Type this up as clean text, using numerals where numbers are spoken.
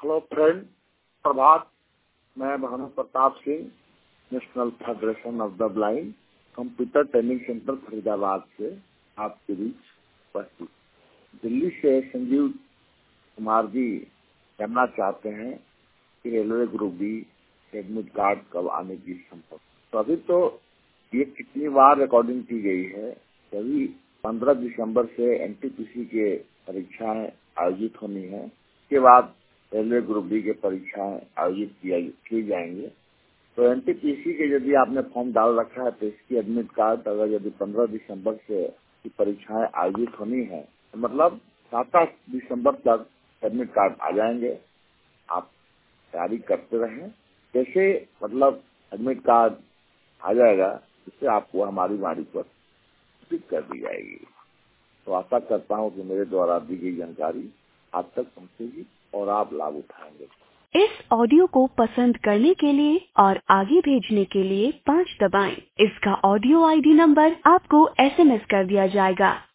Hello friend, Prabhat. मैं Bhanu Pratap Singh, national federation of the blind, computer training centre Faridabad से आपके बीच उपस्थित। दिल्ली से संजीव कुमार जी जानना चाहते हैं कि railway group B admit card कब आने की संभव। तो अभी तो ये कितनी बार रिकॉर्डिंग की गई है, अभी 15 दिसंबर से एनटीपीसी के परीक्षाएं आयोजित होनी है। इसके बाद रेलवे ग्रुप बी के परीक्षाएं आयोजित की जाएंगे। तो एनटीपीसी के यदि आपने फॉर्म डाल रखा है तो इसकी एडमिट कार्ड अगर यदि 15 दिसंबर से की परीक्षाएं आयोजित होनी है तो मतलब 7 दिसंबर तक एडमिट कार्ड आ जाएंगे। आप तैयारी करते रहें, जैसे मतलब एडमिट कार्ड आ जाएगा इससे आपको हमारी वाणी पर सूचित कर दी जाएगी। तो आशा करता हूँ कि मेरे द्वारा दी गई जानकारी आप तक पहुँचेगी और आप लाभ उठाएंगे। इस ऑडियो को पसंद करने के लिए और आगे भेजने के लिए 5 दबाएं। इसका ऑडियो आईडी नंबर आपको SMS कर दिया जाएगा।